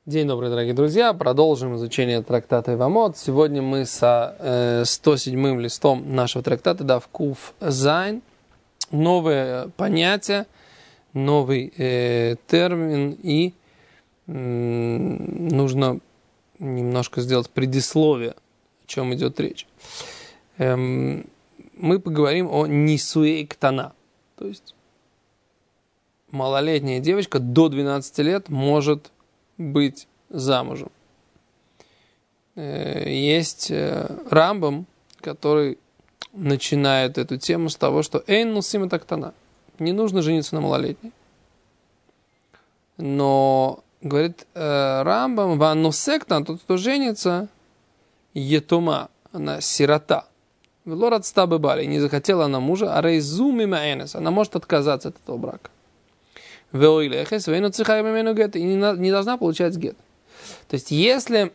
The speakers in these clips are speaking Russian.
День добрый, дорогие друзья. Продолжим изучение трактата Ивамот. Сегодня мы со 107-м листом нашего трактата Дав Куф Зайн. Новое понятие, новый термин, и нужно немножко сделать предисловие, о чем идет речь. Мы поговорим о нисуэй ктана, то есть малолетняя девочка до 12 лет может быть замужем. Есть Рамбам, который начинает эту тему с того, что «Эйн нусима тактана» – не нужно жениться на малолетней. Но, говорит Рамбам, «Ван нусектан» – тот, кто женится, «етума» – она сирота. «Велорат стабы бали» – не захотела она мужа, а «рейзу мима энес» – она может отказаться от этого брака. И не должна получать гет. То есть, если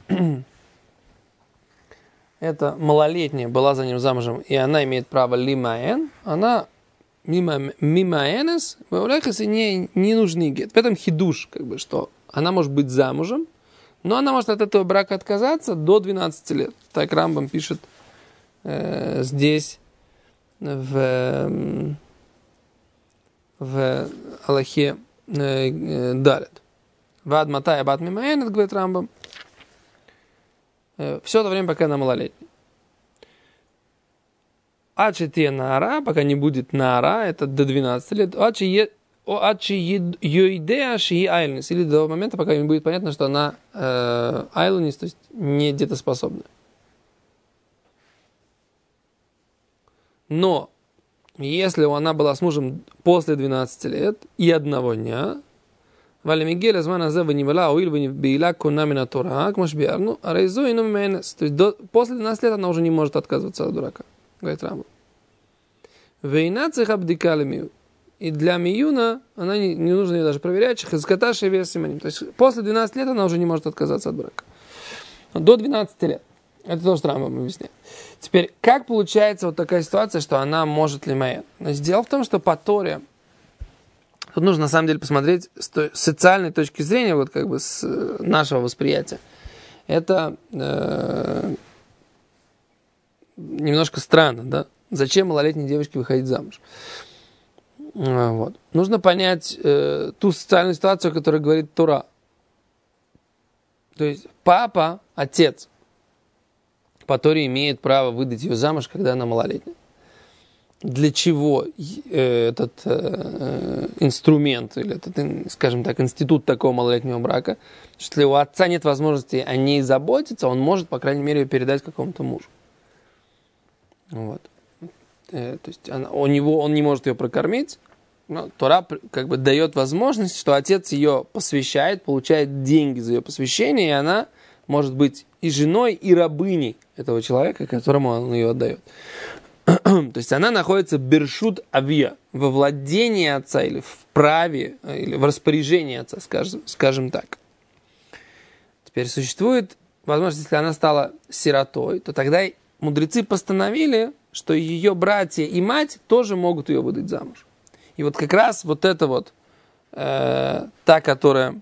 эта малолетняя была за ним замужем, и она имеет право лимаэн, она мимаэнес, и не нужны гет. В этом хидуш, что она может быть замужем, но она может от этого брака отказаться до 12 лет. Так Рамбам пишет здесь в Аллахе Далет. Вад матай абат мимаэнет, говорит Рамбам, все это время, пока она малолетняя. Ачи те наара, пока не будет наара, это до 12 лет, ачи йоидеа шии айлнис, или до момента, пока не будет понятно, что она айлнис, то есть не детоспособна. Но если она была с мужем после 12 лет и одного дня, то есть после 12 лет она уже не может отказываться от дурака, говорит Рамбам. И для миюна она не нужно ее даже проверять, то есть после 12 лет она уже не может отказаться от брака. До 12 лет. Это то, что Рамбам объясняет. Теперь, как получается вот такая ситуация, что она может лимаэн? Дело в том, что по Торе, тут нужно на самом деле посмотреть с социальной точки зрения, с нашего восприятия. Это немножко странно, да? Зачем малолетней девочке выходить замуж? Вот. Нужно понять ту социальную ситуацию, о которой говорит Тора. То есть папа, отец, по Торе имеет право выдать ее замуж, когда она малолетняя. Для чего этот инструмент, или этот, скажем так, институт такого малолетнего брака? Что если у отца нет возможности о ней заботиться, он может, по крайней мере, ее передать какому-то мужу. Вот. То есть он не может ее прокормить, но Тора дает возможность, что отец ее посвящает, получает деньги за ее посвящение, и она может быть и женой, и рабыней этого человека, которому он ее отдает. То есть она находится бершут авия, во владении отца, или в праве, или в распоряжении отца, скажем так. Теперь существует возможность, если она стала сиротой, то тогда мудрецы постановили, что ее братья и мать тоже могут ее выдать замуж. И вот как раз вот эта вот та, которая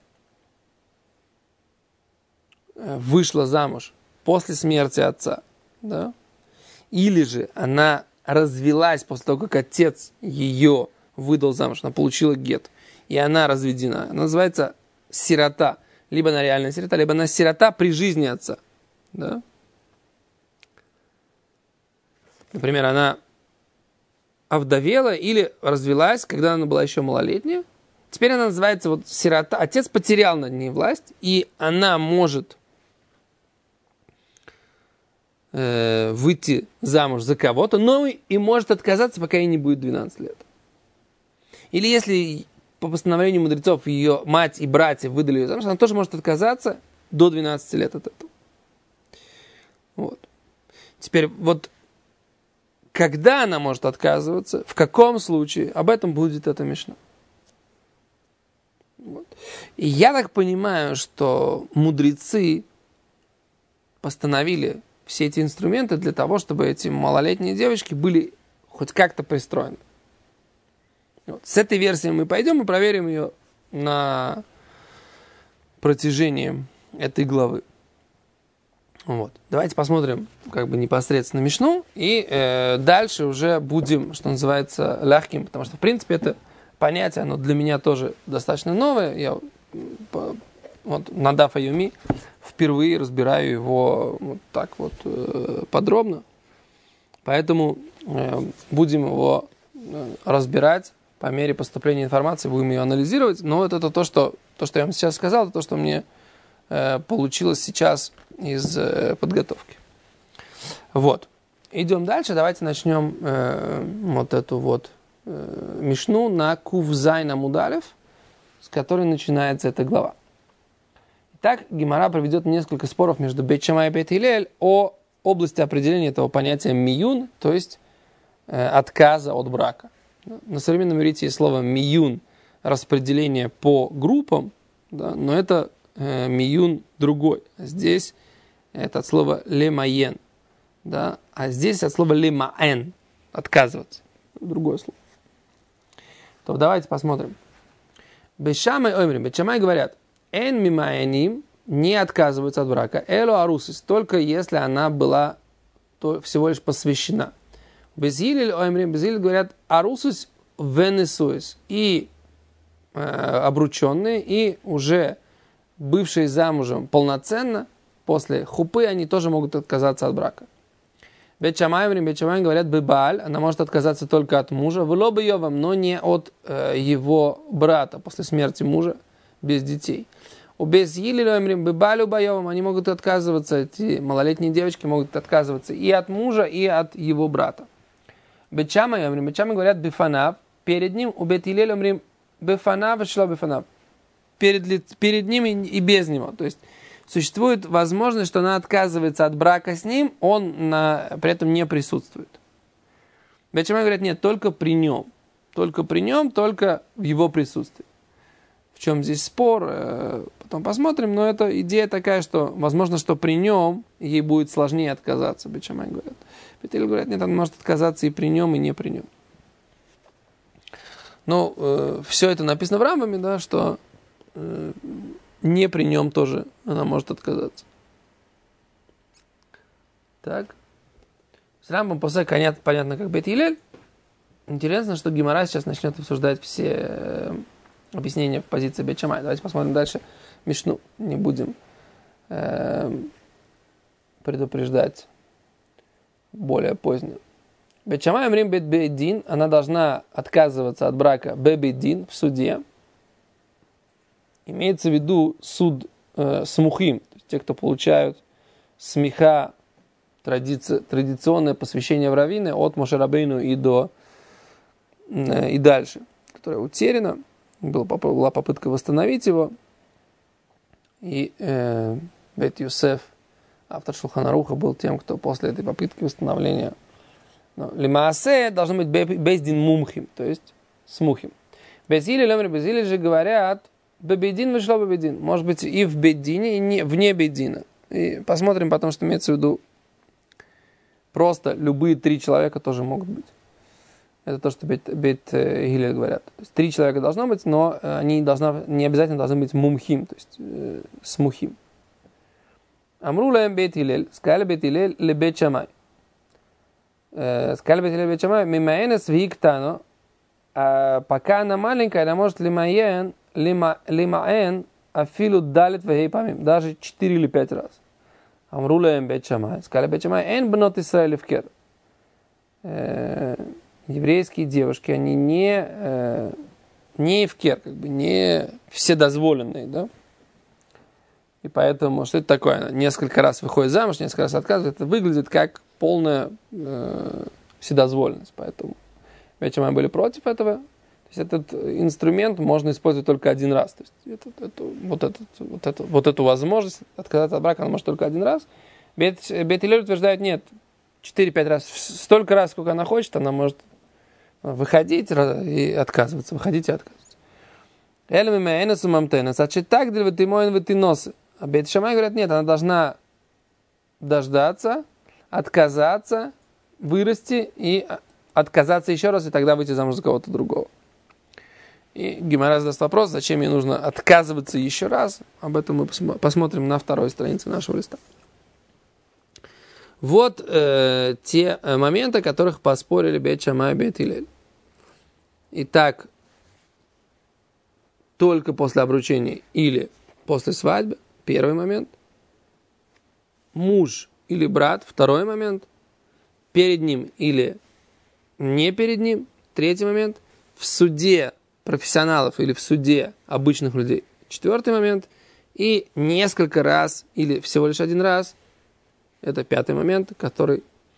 вышла замуж после смерти отца, да, или же она развелась после того, как отец ее выдал замуж, она получила гет, и она разведена, она называется сирота, либо она реальная сирота, либо она сирота при жизни отца, да. Например, она овдовела или развелась, когда она была еще малолетняя. Теперь она называется сирота. Отец потерял над ней власть, и она может выйти замуж за кого-то, но и может отказаться, пока ей не будет 12 лет. Или если по постановлению мудрецов ее мать и братья выдали ее замуж, она тоже может отказаться до 12 лет от этого. Вот. Теперь когда она может отказываться, в каком случае, об этом будет эта мишна. Вот. И я так понимаю, что мудрецы постановили все эти инструменты для того, чтобы эти малолетние девочки были хоть как-то пристроены. Вот. С этой версией мы пойдем и проверим ее протяжении этой главы. Вот. Давайте посмотрим как бы непосредственно Мишну, и дальше уже будем, что называется, лягким, потому что, в принципе, это понятие, оно для меня тоже достаточно новое. Я вот на Даф Йоми впервые разбираю его вот так вот подробно, поэтому будем его разбирать по мере поступления информации, будем ее анализировать, но вот это то, что я вам сейчас сказал, то, что мне получилось сейчас из подготовки. Вот. Идем дальше. Давайте начнем вот эту вот Мишну на Кувзайн Амуд алеф, с которой начинается эта глава. Итак, Гемара проведет несколько споров между Бейт Шамай и Бейт Гилель о области определения этого понятия миюн, то есть отказа от брака. На современном иврите есть слово миюн, распределение по группам, да, но это миюн другой. Здесь это от слова лемаен, да, а здесь от слова лемаэн, отказываться. Другое слово. То давайте посмотрим. Бейт Шамай омрим, Бейт Шамай говорят, эн мимаэним, не отказываются от брака, эло арусис, только если она была всего лишь посвящена. Без Гилель омрим, без Гилель говорят, арусис венесуис, и обрученные, и уже бывшие замужем полноценно, после хупы они тоже могут отказаться от брака. Бейт Шамай говорят, бебааль, она может отказаться только от мужа, вло бейовам, но не от его брата после смерти мужа, без детей. У без Гилель бебалю бейовам, они могут отказываться, эти малолетние девочки могут отказываться и от мужа, и от его брата. Бейт Шамай говорят, бифанав, перед ним, у Бейт Гилель бифанав, шло бифанав, перед ним и без него. То есть существует возможность, что она отказывается от брака с ним, он при этом не присутствует. Бейт Шамай говорят, нет, только при нем, только в его присутствии. В чем здесь спор, потом посмотрим, но это идея такая, что возможно, что при нем ей будет сложнее отказаться, Бейт Шамай говорят. Бейт Гилель говорят, нет, она может отказаться и при нем, и не при нем. Но все это написано в Рамбаме, да, что не при нем тоже она может отказаться. Так. С Рамбом после понятно, как Бейт Гилель. Интересно, что Гемара сейчас начнет обсуждать все объяснения в позиции Бейт Шамай. Давайте посмотрим дальше Мишну. Не будем предупреждать более позднее. Бейт Шамай омрим бейт бейдин, она должна отказываться от брака бейдин в суде. Имеется в виду суд смухим, то есть те, кто получают смеха, традиционное посвящение в раввины от Моше Рабейну и дальше, которое утеряно. Была попытка восстановить его. И Бейт Йосеф, автор Шулхан Аруха, был тем, кто после этой попытки восстановления Лимаасе должно быть бейздин мумхим, то есть смухим. Без Гилель же говорят, бейдин вышло бейдин. Может быть и в бейдине, и вне бейдина. И посмотрим потом, что имеется в виду. Просто любые 3 человека тоже могут быть. Это то, что Бейт Гилель говорят. То есть 3 человека должно быть, но они не обязательно должны быть мумхим, то есть смухим. Амру лаем Бейт Гилель, сказали Бейт Гилель ле Бейт Шамай. Сказали Бейт Гилель Бейт Шамай, мимаэнес виктано, пока она маленькая, она может лимаэн афилу далит вегей памим, даже 4 или 5 раз. Амру лаем Бейт Шамай, сказали Бейт Шамай, эн бнот Исраэль вкер. Еврейские девушки, они не эвкер, как бы не вседозволенные, да? И поэтому, что это такое? Она несколько раз выходит замуж, несколько раз отказывает. Это выглядит как полная вседозволенность. Поэтому Бейт Шамай были против этого. То есть этот инструмент можно использовать только один раз. То есть вот эту возможность отказаться от брака она может только один раз. Бейт Гилель утверждает, нет, 4-5 раз. Столько раз, сколько она хочет, она может выходить и отказываться. Выходить и отказываться. А Бейт Шамай говорят, нет, она должна дождаться, отказаться, вырасти и отказаться еще раз, и тогда выйти замуж за кого-то другого. И Гемара задаст вопрос, зачем ей нужно отказываться еще раз. Об этом мы посмотрим на второй странице нашего листа. Вот те моменты, о которых поспорили Бейт Шамай и Бейт Гилель. Итак, только после обручения или после свадьбы, первый момент. Муж или брат, второй момент. Перед ним или не перед ним, третий момент. В суде профессионалов или в суде обычных людей, четвертый момент. И несколько раз или всего лишь один раз, это пятый момент, который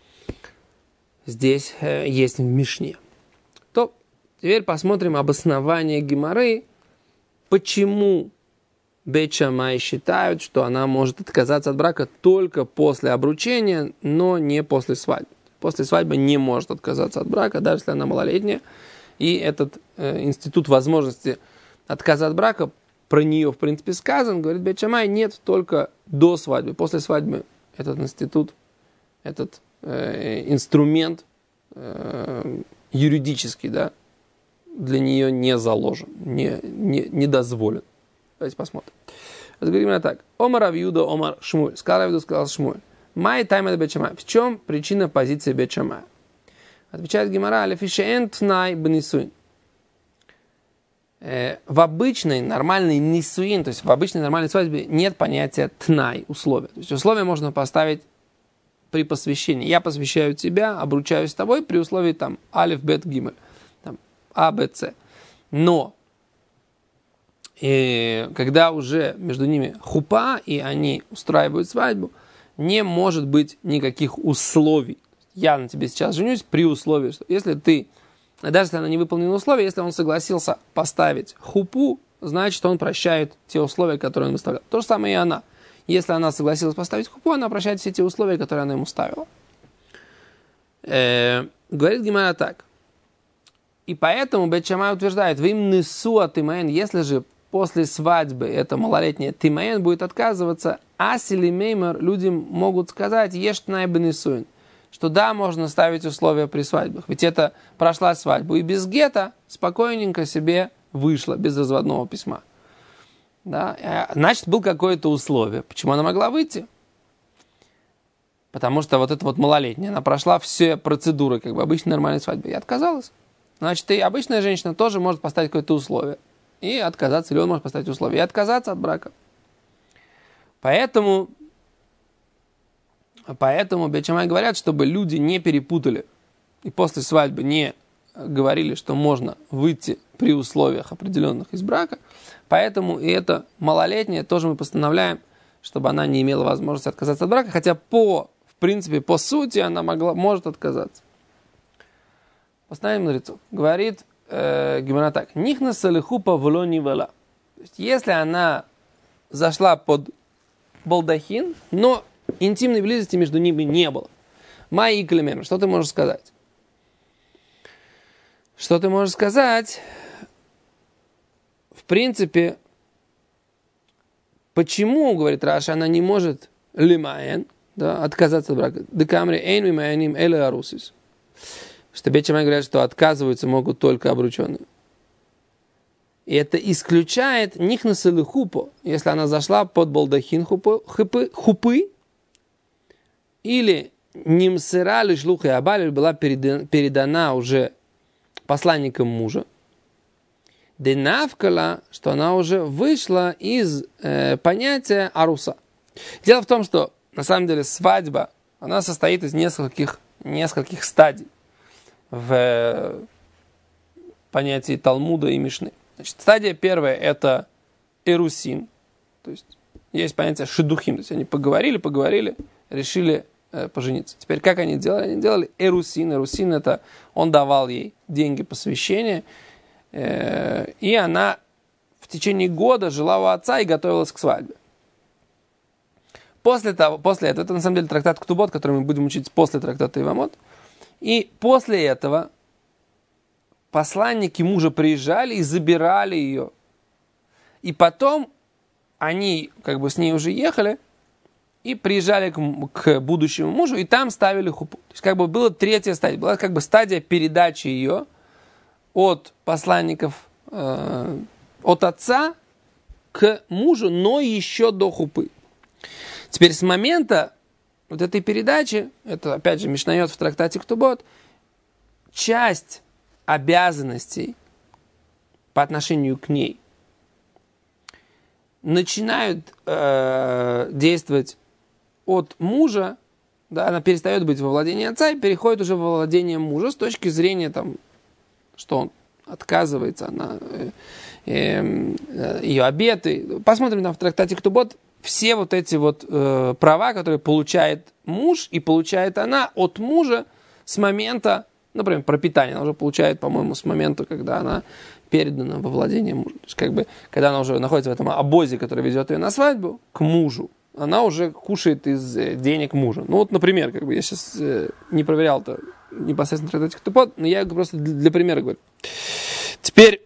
здесь есть в Мишне. То теперь посмотрим обоснование Гемары, почему Бейт Шамай считают, что она может отказаться от брака только после обручения, но не после свадьбы. После свадьбы не может отказаться от брака, даже если она малолетняя. И этот институт возможности отказа от брака, про нее, в принципе, сказан, говорит Бейт Шамай, нет, только до свадьбы. После свадьбы этот институт, этот инструмент юридический, да, для нее не заложен, не дозволен. Давайте посмотрим. Говорим так. Омар Авьюда, Омар Шмуль. Сказал Авьюда, сказал Шмуль. Май тайм Бейт Шамай. В чем причина позиции Бейт Шамая? Отвечает Гемара, алефишеэн тнай бнисуин. В обычной нормальной нисуин, то есть в обычной нормальной свадьбе нет понятия тнай, условия. То есть условия можно поставить при посвящении. Я посвящаю тебя, обручаюсь с тобой при условии там алеф, бет, гимель, там а, б, с. Но когда уже между ними хупа, и они устраивают свадьбу, не может быть никаких условий. Я на тебе сейчас женюсь при условии, что если ты, даже если она не выполнила условия, если он согласился поставить хупу, значит, он прощает те условия, которые он выставлял. То же самое и она. Если она согласилась поставить хупу, она прощает все те условия, которые она ему ставила. Говорит Гемара так. И поэтому Бейт Шамай утверждает, вы им несуа тимаэн, если же после свадьбы эта малолетняя тимаэн будет отказываться, асили меймер, люди могут сказать, ештнай бенесуин, что да, можно ставить условия при свадьбах. Ведь это прошла свадьбу и без гета спокойненько себе вышла, без разводного письма. Да? Значит, было какое-то условие. Почему она могла выйти? Потому что вот эта вот малолетняя, она прошла все процедуры, как бы обычной нормальной свадьбы, и отказалась. Значит, и обычная женщина тоже может поставить какое-то условие. И отказаться, или он может поставить условия, и отказаться от брака. Поэтому Бейт Шамай говорят, чтобы люди не перепутали и после свадьбы не говорили, что можно выйти при условиях определенных из брака. Поэтому и эта малолетняя тоже мы постановляем, чтобы она не имела возможности отказаться от брака, хотя в принципе, по сути она может отказаться. Постановим мудрецов. Говорит Гемара так. Нихна салихупа влони вела. То есть, если она зашла под балдахин, но интимной близости между ними не было. Май и клемем. Что ты можешь сказать? Что ты можешь сказать? В принципе, почему, говорит Раша, она не может лимаен, да, отказаться от брака? Декамри эйн мимаяним эле арусис. Что Бейт Шамай говорят, что отказываются могут только обрученные. И это исключает нихнасылы хупо, если она зашла под балдахин хупы, или нимсера лишлуха и абаль была передана уже посланником мужа. Денавкала, что она уже вышла из понятия аруса. Дело в том, что на самом деле свадьба, она состоит из нескольких стадий в понятии Талмуда и Мишны. Значит, стадия первая – это эрусин, то есть понятие шедухим, то есть они поговорили, решили пожениться. Теперь как они делали? Они делали эрусин. Эрусин – это он давал ей деньги посвящения, и она в течение года жила у отца и готовилась к свадьбе. После этого, это на самом деле трактат Ктубот, который мы будем учить после трактата Ивамот. И после этого посланники мужа приезжали и забирали ее. И потом они как бы с ней уже ехали и приезжали к будущему мужу, и там ставили хупу. То есть как бы была третья стадия. Была как бы стадия передачи ее от посланников от отца к мужу, но еще до хупы. Теперь с момента вот этой передачи, это опять же Мишнайот в трактате Ктубот, часть обязанностей по отношению к ней начинают действовать от мужа, да, она перестает быть во владении отца и переходит уже во владение мужа с точки зрения, там, что он отказывается, она, ее обеты. Посмотрим там в трактате Ктубот все вот эти вот права, которые получает муж и получает она от мужа с момента, например, пропитание. Она уже получает, по-моему, с момента, когда она передана во владение мужа. То есть, как бы, когда она уже находится в этом обозе, который везет ее на свадьбу, к мужу, она уже кушает из денег мужа. Ну вот, например, как бы я сейчас не проверял это непосредственно в трактате Ктубот, но я просто для примера говорю. Теперь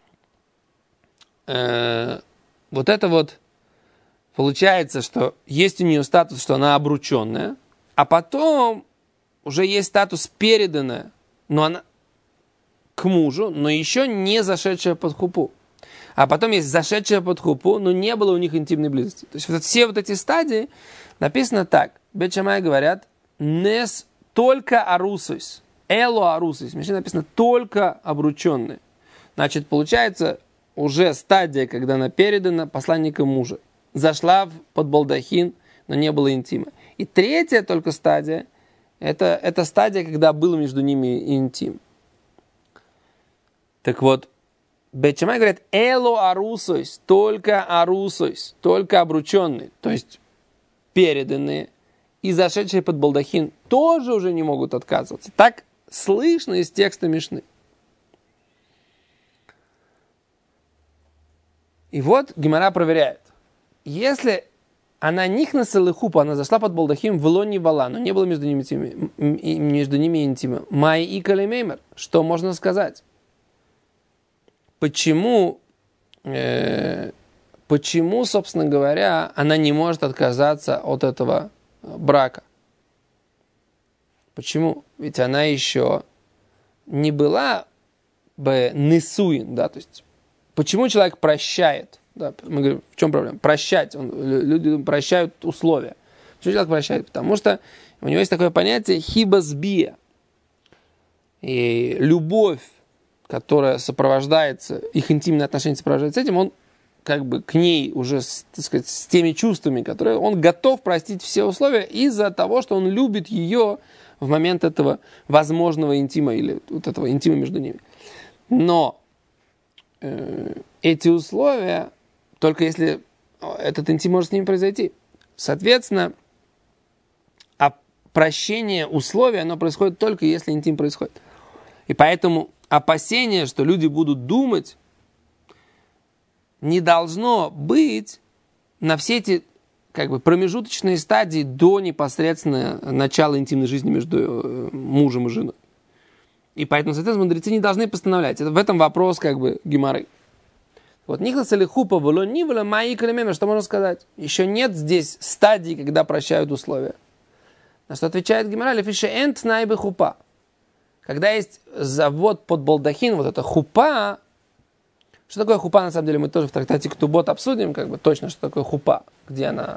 вот это вот получается, что есть у нее статус, что она обрученная, а потом уже есть статус переданная, но она к мужу, но еще не зашедшая под хупу. А потом есть зашедшая под хупу, но не было у них интимной близости. То есть вот все вот эти стадии написано так. Бет Шамай говорят, нес только арусус, эло арусус. В Мишне написано только обрученные. Значит, получается уже стадия, когда она передана посланникам мужа. Зашла под балдахин, но не было интима. И третья только стадия, это стадия, когда был между ними интим. Так вот, Бет Шамай говорят, эло арусойс, только обрученные, то есть переданные и зашедшие под балдахин тоже уже не могут отказываться. Так слышно из текста Мишны. И вот Гемара проверяет. Если она нихнаса лехупа, она зашла под балдахин, вло не вала, но не было между ними интима. Май и калимеймер. Что можно сказать? Почему, собственно говоря, она не может отказаться от этого брака? Почему? Ведь она еще не была бы несуин, да, то есть почему человек прощает? Да, мы говорим, в чем проблема? Прощать. Люди прощают условия. Почему человек прощает? Потому что у него есть такое понятие хибасбия. И любовь, которая сопровождается, их интимные отношения сопровождаются этим, он как бы к ней уже, так сказать, с теми чувствами, которые он готов простить все условия из-за того, что он любит ее в момент этого возможного интима или вот этого интима между ними. Но эти условия только если этот интим может с ними произойти. Соответственно, прощение условий, оно происходит только если интим происходит. И поэтому опасение, что люди будут думать, не должно быть на все эти как бы промежуточные стадии до непосредственно начала интимной жизни между мужем и женой. И поэтому, соответственно, мудрецы не должны постановлять. Это в этом вопрос как бы гемары. Вот нихлас или хупа вло не вло маи калимемер, что можно сказать? Еще нет здесь стадии, когда прощают условия. На что отвечает гемара, лефише энт найбе хупа. Когда есть завод под балдахин, вот это хупа. Что такое хупа, на самом деле, мы тоже в трактате Ктубот обсудим, как бы точно, что такое хупа, где она,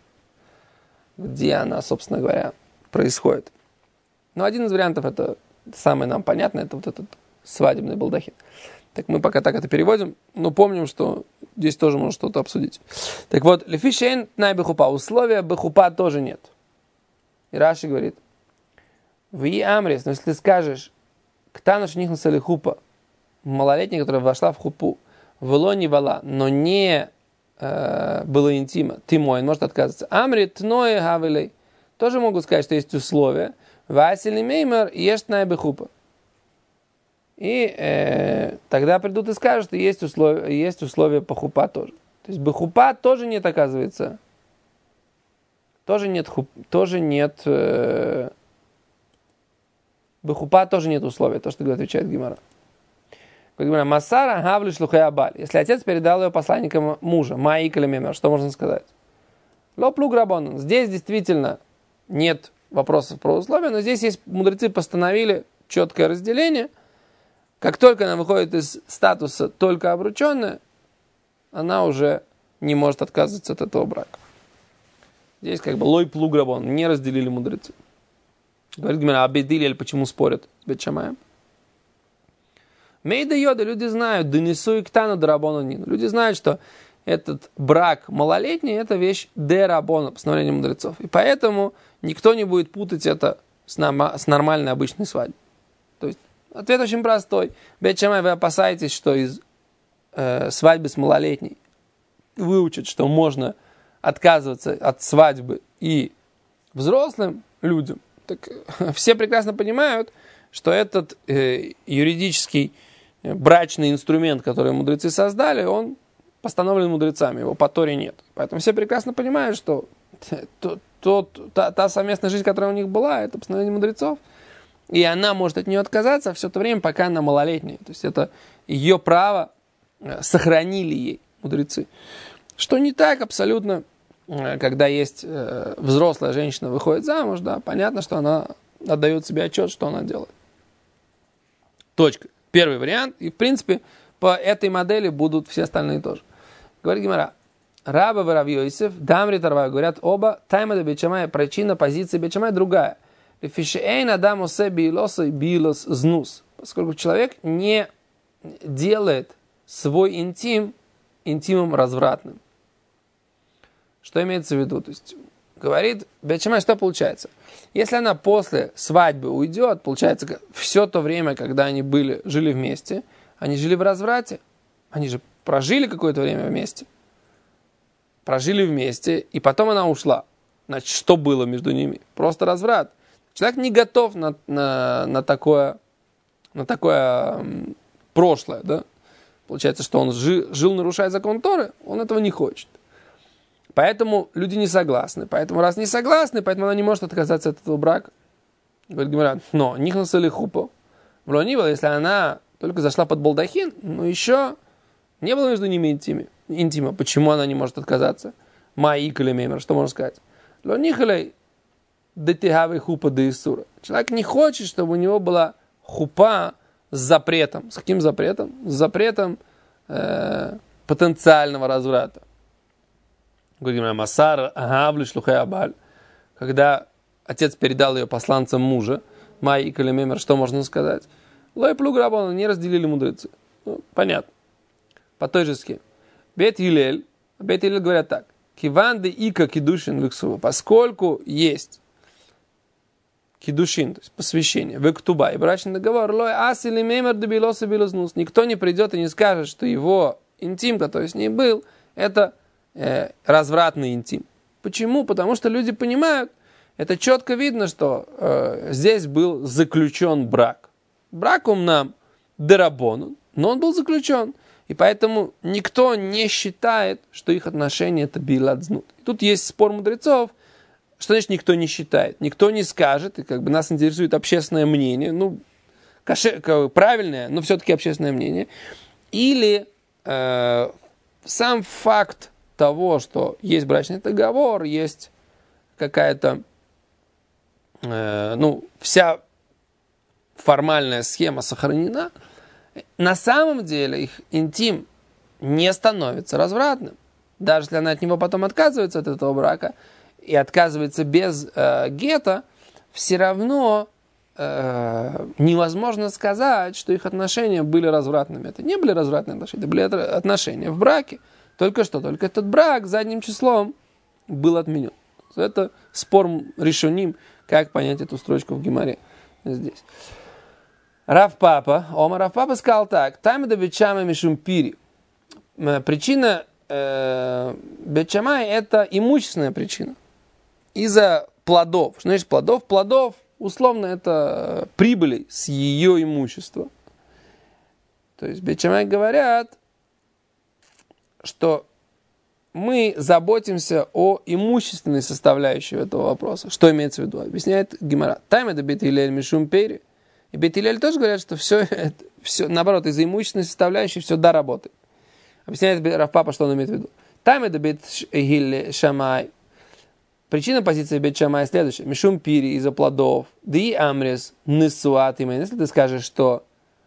собственно говоря, происходит. Но один из вариантов, это самое нам понятное, это вот этот свадебный балдахин. Так мы пока так это переводим, но помним, что здесь тоже можно что-то обсудить. Так вот, лефишейн тнай бехупа, условия бехупа тоже нет. И Раши говорит, в и амрис, но если ты скажешь, ктану шнихнаса лехупа, малолетняя, которая вошла в хупу, вло не вала, но не было интима, ты мой, он может отказываться. Амри тное гавелей, тоже могут сказать, что есть условия. Васили меймер ешь тнай бехупа. И тогда придут и скажут, что есть условия по хупа тоже. То есть бехупа тоже нет, оказывается. Тоже нет бехупа тоже нет условия, то, что отвечает Гемара. Масара гавли шлухай абаль. Если отец передал ее посланникам мужа, маи калимемер, что можно сказать? Лоплу грабонан. Здесь действительно нет вопросов про условия, но здесь есть мудрецы постановили четкое разделение. Как только она выходит из статуса только обрученная, она уже не может отказываться от этого брака. Здесь как бы лой плуг рабон, не разделили мудрецы. Говорит Гемара, а Бейт Гиллель почему спорят с Бейт Шамаем? Мейда йода, люди знают, донесу и ктану дарабону нину. Люди знают, что этот брак малолетний, это вещь дерабона, постановление мудрецов. И поэтому никто не будет путать это с нормальной обычной свадьбой. То есть ответ очень простой. Бейт Шамай, вы опасаетесь, что из свадьбы с малолетней выучат, что можно отказываться от свадьбы и взрослым людям. Так все прекрасно понимают, что этот юридический брачный инструмент, который мудрецы создали, он постановлен мудрецами, его по Торе нет. Поэтому все прекрасно понимают, что та совместная жизнь, которая у них была, это постановление мудрецов. И она может от нее отказаться все то время, пока она малолетняя. То есть это ее право сохранили ей мудрецы. Что не так абсолютно, когда есть взрослая женщина, выходит замуж, да, понятно, что она отдает себе отчет, что она делает. Точка. Первый вариант. И, в принципе, по этой модели будут все остальные тоже. Говорит Гемара. Раба Рав Йосеф, Дамри Тарвай, говорят оба, тайма де Бейт Шамай, причина позиции Бейт Шамай другая. Лефишеэйн адам осе биилоса биилос знус. Поскольку человек не делает свой интим интимом развратным. Что имеется в виду? То есть, говорит Бейт Шамай, что получается? Если она после свадьбы уйдет, получается, все то время, когда они жили вместе, они жили в разврате. Они же прожили какое-то время вместе. Прожили вместе, и потом она ушла. Значит, что было между ними? Просто разврат. Человек не готов на такое прошлое. Да? Получается, что он жил, нарушая закон Торы, он этого не хочет. Поэтому люди не согласны. Поэтому раз не согласны, поэтому она не может отказаться от этого брака. Говорит Гемара, но нихнус или хупо. Если она только зашла под балдахин, но еще не было между ними интима. Почему она не может отказаться? Маик или мемер, что можно сказать? Лонихалей детигавый хупа де Исура. Человек не хочет, чтобы у него была хупа с запретом. С каким запретом? С запретом потенциального разврата. Масар, агавли, шлухай абаль. Когда отец передал ее посланцам мужа, Маик или мемер, что можно сказать? Лой плуг рабона, не разделили мудрецы. Ну, понятно. По той же схеме. Бейт Гиллель говорят так. Киванды ика кидушин вексува. Поскольку есть кидушин, то есть посвящение, вектуба и брачный договор, лой ас или мемер дебилоса билознус. Никто не придет и не скажет, что его интим, который с ней был, это развратный интим. Почему? Потому что люди понимают, это четко видно, что здесь был заключен брак. Брак он нам дерабон, но он был заключен. И поэтому никто не считает, что их отношения это биладзнут. Тут есть спор мудрецов, что значит никто не считает. Никто не скажет, и как бы нас интересует общественное мнение, ну, правильное, но все-таки общественное мнение. Или сам факт того, что есть брачный договор, есть какая-то, вся формальная схема сохранена, на самом деле их интим не становится развратным. Даже если она от него потом отказывается от этого брака и отказывается без гета, все равно невозможно сказать, что их отношения были развратными. Это не были развратные отношения, это были отношения в браке. Только этот брак задним числом был отменен. Это спор решоним, как понять эту строчку в Гемаре здесь. Рав Папа сказал так. Тайма да Бейт Шамай мишум пири. Причина Бейт Шамай это имущественная причина. Из-за плодов. Что значит плодов? Плодов, условно, это прибыли с ее имущества. То есть Бейт Шамай говорят, что мы заботимся о имущественной составляющей этого вопроса. Что имеется в виду? Объясняет Гемара. Тайма да Бейт Гиллель мишум пири. И Бейт Гиллель тоже говорят, что все, наоборот, из-за имущественной составляющей все да работает. Объясняет Рав Папа, что он имеет в виду. Тайма да Бейт Шамай. Причина позиции Бейт Шамай следующая. Мишум пири из-за плодов. Да и амрес несуат имен. Если ты скажешь, что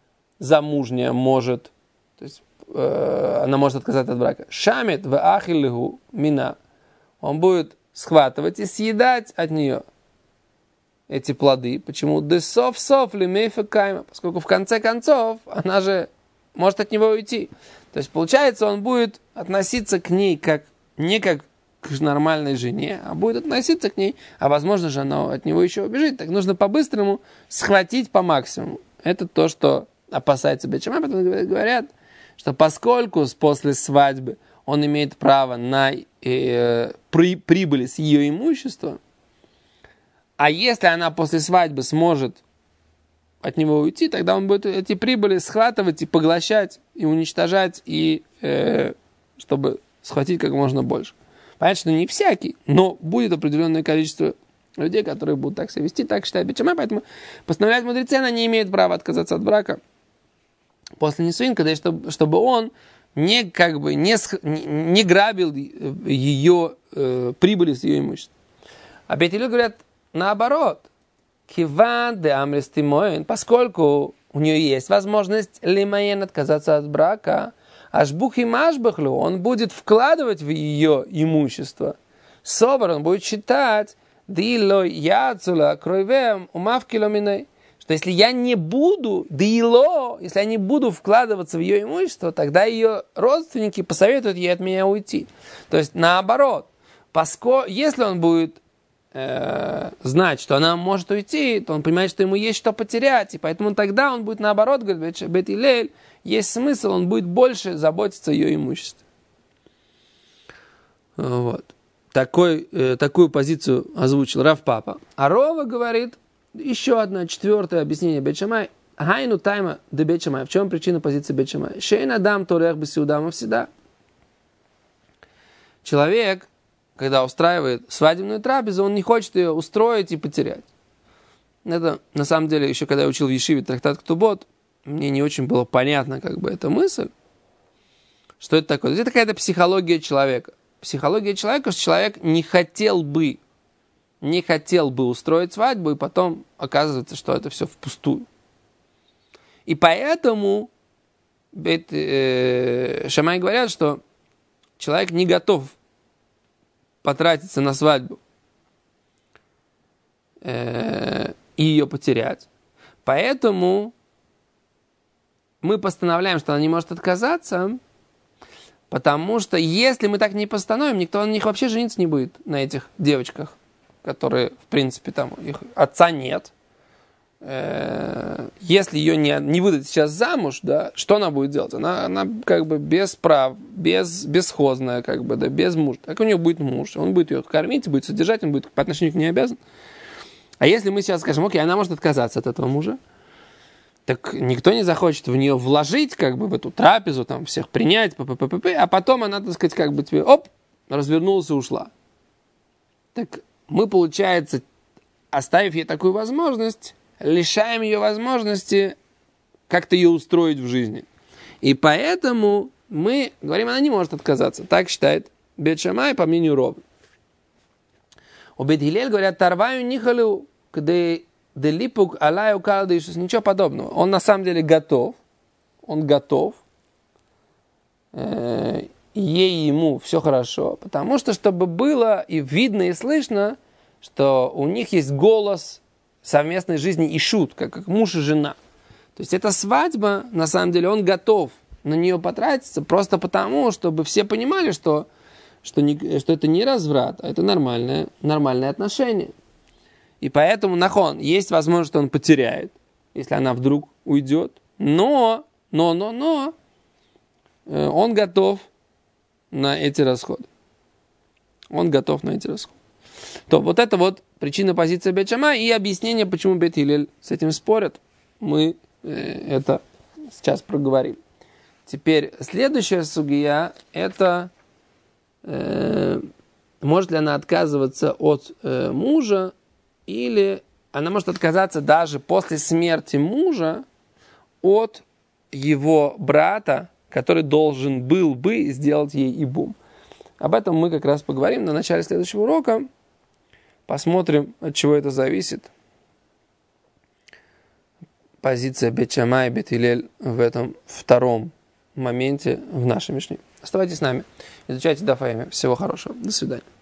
замужняя может, то есть она может отказаться от брака. Шамет в ахиллигу мина. Он будет схватывать и съедать от нее эти плоды. Почему? Десов-сов лимейфа кайма. Поскольку в конце концов она же может от него уйти. То есть получается, он будет относиться к ней как не как к нормальной жене, а будет относиться к ней, а возможно же она от него еще убежит. Так нужно по-быстрому схватить по максимуму. Это то, что опасается Бейт Шамай. Поэтому говорят, что поскольку после свадьбы он имеет право на прибыль с ее имущества, а если она после свадьбы сможет от него уйти, тогда он будет эти прибыли схватывать и поглощать, и уничтожать, и чтобы схватить как можно больше. Понятно, что не всякий, но будет определенное количество людей, которые будут так себя вести, так считает Бейт Шамай, поэтому постановляют мудрецы, она не имеет права отказаться от брака после несуин, когда чтобы он не грабил ее прибыли с ее имуществом. А Бейт Гиллель говорят наоборот. Киван де амрестимоин, поскольку у нее есть возможность лимаен отказаться от брака, ашбух и машбахлю, он будет вкладывать в ее имущество. Собор, он будет считать, дилой яцула кровем умавкиломиной, что если я не буду, если я не буду вкладываться в ее имущество, тогда ее родственники посоветуют ей от меня уйти. То есть наоборот, если он будет знать, что она может уйти, то он понимает, что ему есть что потерять, и поэтому тогда он будет наоборот, говорит Бейт Гиллель, есть смысл, он будет больше заботиться о ее имуществе. Вот. Такую позицию озвучил Рав Папа. А Рова говорит, еще одно, четвертое объяснение Бейт Шамай, хайну тайма де Бейт Шамай. В чем причина позиции Бейт Шамай? Шейн адам толех бесиудама всегда. Человек, когда устраивает свадебную трапезу, он не хочет ее устроить и потерять. Это, на самом деле, еще когда я учил в Ешиве трактат Ктубот, мне не очень было понятно, эта мысль. Что это такое? Это какая-то психология человека. Психология человека, что человек не хотел бы устроить свадьбу, и потом оказывается, что это все впустую. И поэтому Шамай говорят, что человек не готов потратиться на свадьбу и ее потерять. Поэтому мы постановляем, что она не может отказаться, потому что если мы так не постановим, никто на них вообще жениться не будет, на этих девочках, которые, в принципе, там их отца нет. Если ее не выдать сейчас замуж, да, что она будет делать? Она без прав, бесхозная, без мужа. Так у нее будет муж, он будет ее кормить, будет содержать, он будет по отношению к ней обязан. А если мы сейчас скажем, окей, она может отказаться от этого мужа, так никто не захочет в нее вложить, в эту трапезу, там, всех принять, а потом она, так сказать, тебе, развернулась и ушла. Так мы, получается, оставив ей такую возможность, лишаем ее возможности как-то ее устроить в жизни. И поэтому мы говорим, она не может отказаться. Так считает Бейт Шамай, по мнению Рова. У Бейт Гиллель говорят, тарваю нихалю, где делипук алаю калда Иисус. Ничего подобного. Он на самом деле готов. Он готов. Ей ему все хорошо. Потому что, чтобы было и видно, и слышно, что у них есть голос совместной жизни и шут, как муж и жена. То есть эта свадьба, на самом деле, он готов на нее потратиться просто потому, чтобы все понимали, что это не разврат, а это нормальное отношение. И поэтому нахон, есть возможность, что он потеряет, если она вдруг уйдет, но он готов на эти расходы. То вот это вот причина позиции Бейт Шамай и объяснение, почему Бейт Гиллель с этим спорят. Мы это сейчас проговорим. Теперь следующая сугия – это может ли она отказываться от мужа, или она может отказаться даже после смерти мужа от его брата, который должен был бы сделать ей ибум. Об этом мы как раз поговорим на начале следующего урока. Посмотрим, от чего это зависит. позиция Бейт Шамай и Бейт Гилель в этом втором моменте в нашей Мишне. Оставайтесь с нами, изучайте Даф Йоми. Всего хорошего. До свидания.